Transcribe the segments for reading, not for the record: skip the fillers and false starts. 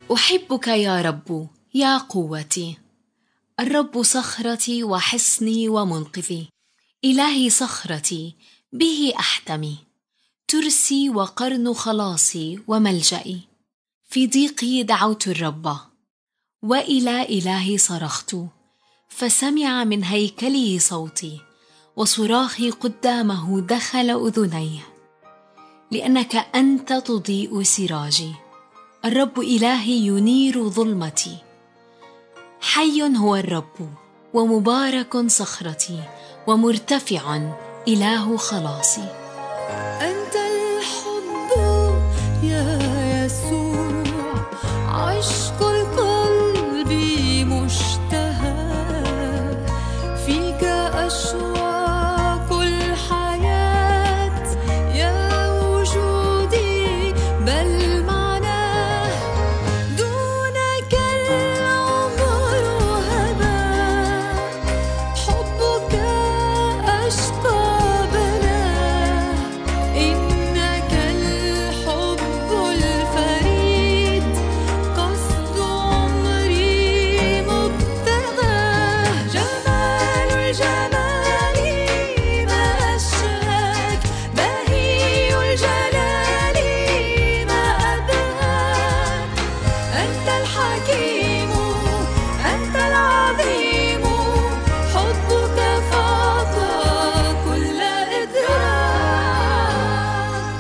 أحبك يا رب يا قوتي، الرب صخرتي وحصني ومنقذي، إلهي صخرتي به أحتمي، ترسي وقرن خلاصي وملجئي. في ضيقي دعوت الرب، وإلى إلهي صرخت، فسمع من هيكله صوتي، وصراخي قدامه دخل أذنيه. لأنك أنت تضيء سراجي، الرب إلهي ينير ظلمتي. حي هو الرب، ومبارك صخرتي، ومرتفع إله خلاصي. أنت الحب يا يسوع، عشق القلب مشتهى، فيك أشواق الحياة، يا وجودي بل معناه، دونك العمر هبا، حبك أشقى بناه، إنك الحب الفريد، قصد عمري مبتغاه. جمال الجمال ما أشهاك، بهي الجلال ما أبهاك. أنت الحكيم، أنت العظيم، حبك فاق كل إدراك.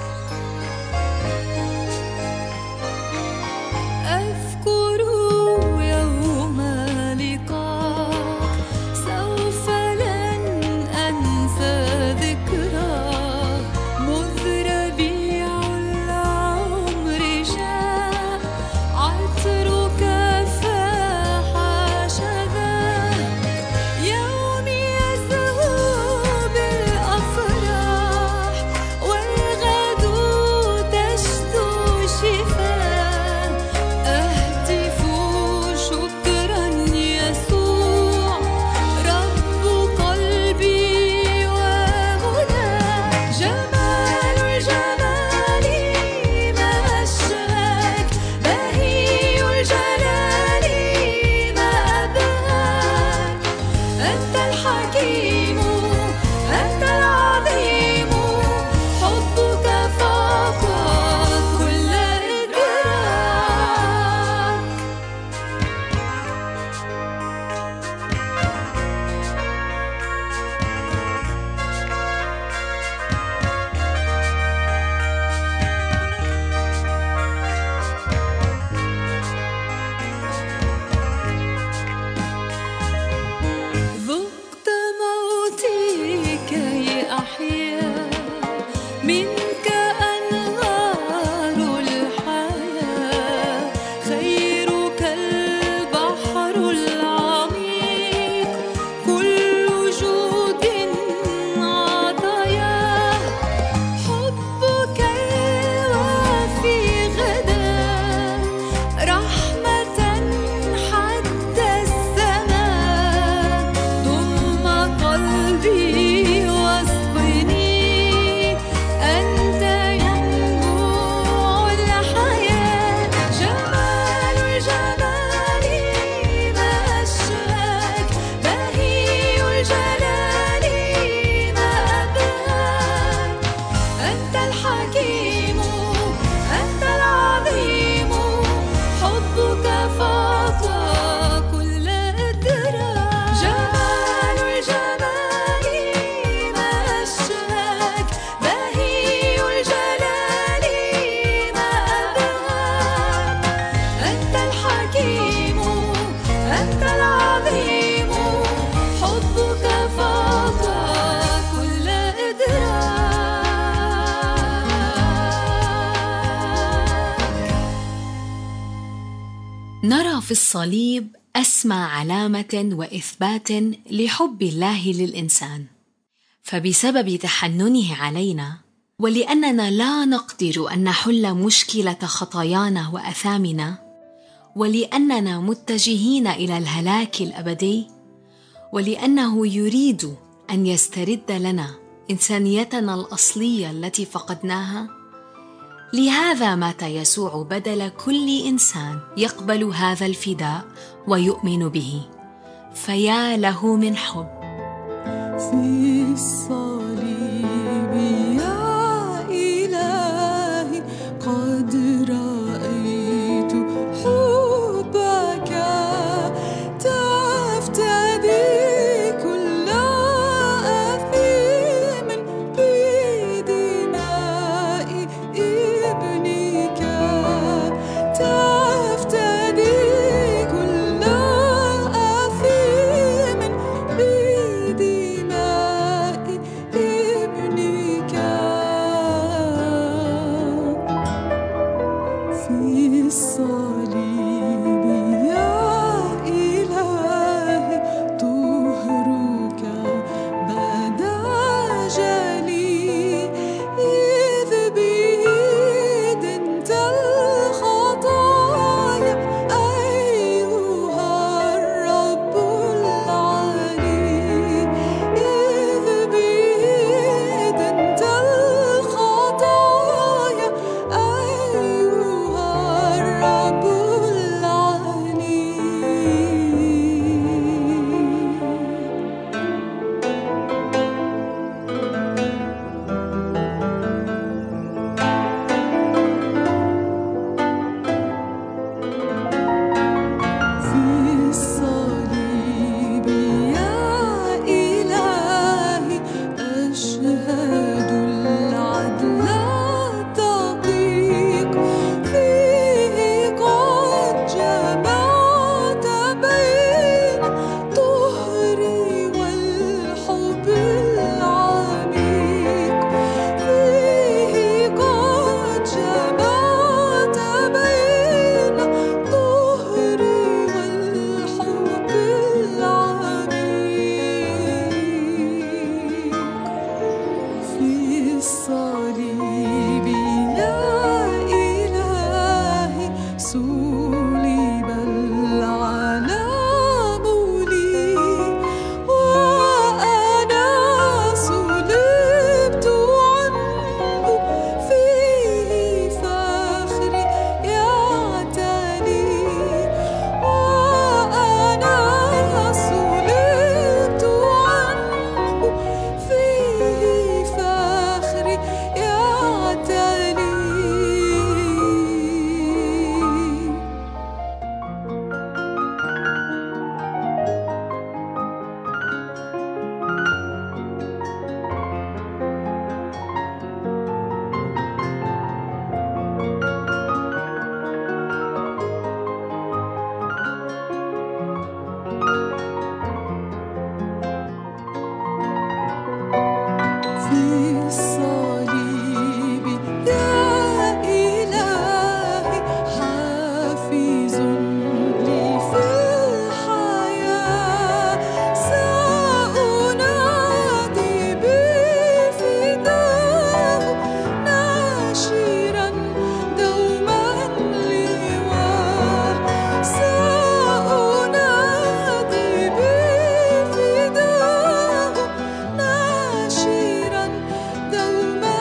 أذكر يوم لقاك، سوف لن أنسى ذكراك، مذ ربيع العمر جاء، عطرك فاح شذاه. يومي يزهو بالأفراح، والغد تشدو شفاه. أهتف شكرا يسوع، رب قلبي ومناه. جمال الجمال ما أشهاك، بهي الجلال ما أبهاك. أنت الحكيم، أنت العظيم، حبك فاق كل إدراك. ذقت موتي كي أحيا، منك أنهار الحياة. خيرك البحر العميق، كل جود عطاياه. حبك الوافي غدا، رحمة حد السماء. ضم قلبي واسقني، أنت ينبوع الحياة. جمال الجمال ما أشهاك، بهي الجلال ما أبهاك. أنت الحكيم، أنت العظيم، حبك فاق كل إدراك. جمال الجمال ما أشهاك، بهي الجلال ما أبهاك. أنت الحكيم، أنت العظيم، حبك فاق كل إدراك. نرى في الصليب أسمى علامة وإثبات لحب الله للإنسان، فبسبب تحننه علينا، ولأننا لا نقدر أن نحل مشكلة خطايانا وأثامنا، ولأننا متجهين إلى الهلاك الأبدي، ولأنه يريد أن يسترد لنا إنسانيتنا الأصلية التي فقدناها، لهذا مات يسوع بدل كل إنسان يقبل هذا الفداء ويؤمن به. فيا له من حب في الصليب يا إلهي، قد رأيت حبك تفتدي كل أثيم بدماء ابنك، تفتدي كل أثيم بدماء ابنك. في الصليب يا إلهي، طهرك بدا جلي، إذ به دنت الخطايا أيها الرب العلي، إذ به دنت الخطايا أيها الرب العلي. في الصليب يا إلهي، أشهد العدل الدقيق، فيه قد جمعت بين طهري والحب العميق، فيه قد جمعت بين طهري والحب العميق. في الصليب يا إلهي، صلب العالم لي، وأنا صلبت عنه، فيه فخري يعتلي، وأنا صلبت عنه، فيه فخري يعتلي. في الصليب يا إلهي، حافظ لي في الحياة، سأنادي بفداه، ناشرا دوما لواه، سأنادي بفداه، ناشرا دوما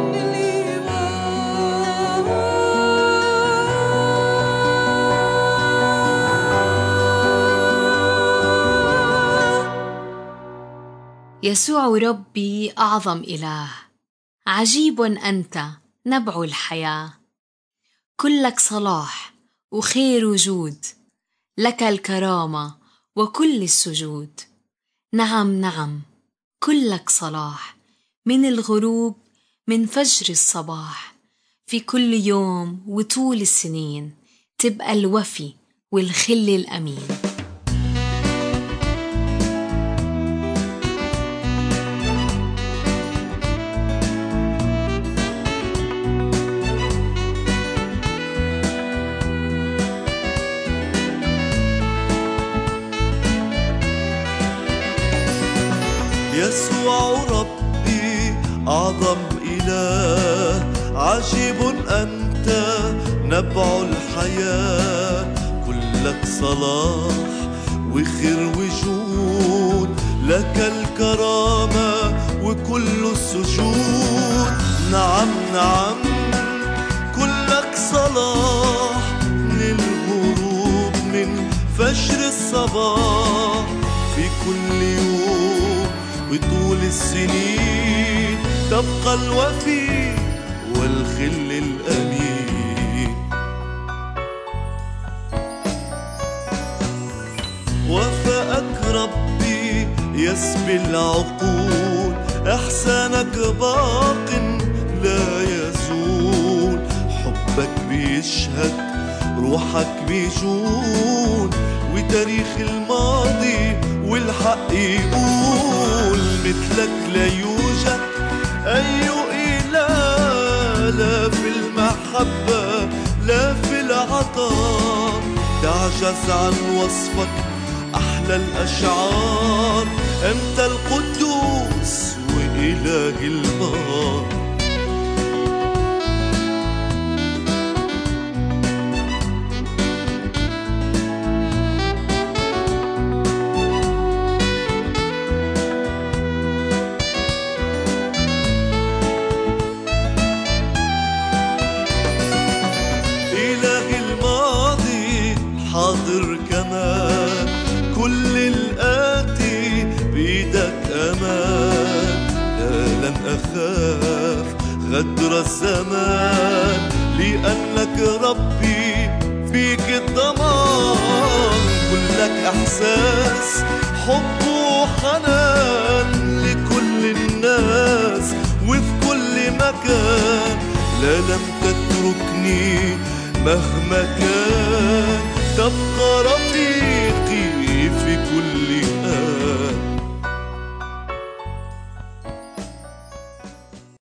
لواه. يسوع ربي أعظم إله، عجيب أنت نبع الحياة، كلك صلاح وخير وجود، لك الكرامة وكل السجود. نعم نعم، كلك صلاح، من الغروب من فجر الصباح، في كل يوم وطول السنين تبقى الوفي والخل الأمين. يسوع ربي أعظم إله، عجيب أنت نبع الحياة، كلك صلاح وخير وجود، لك الكرامة وكل السجود. نعم نعم، صلاح من الغروب من فجر الصباح في كل يوم وطول السنين تبقى الوفي والخل الأمين. وفاءك ربي يسبي العقول، إحسانك باق لا يزول، حبك بيشهد روحك بيجول، وتاريخ الماضي والحق يقول مثلك لا يوجد أي إله، لا في المحبة لا في العطاء، تعجز عن وصفك أحلى الأشعار، أنت القدوس وإله البار. حاضر كمان كل الآتي بيدك أمان، لا لن أخاف غدر الزمان، لأنك ربي فيك الضمان، كلك إحساس حب وحنان لكل الناس وفي كل مكان، لا لم تتركني مهما كان، تبقى رفيقي في كل آن.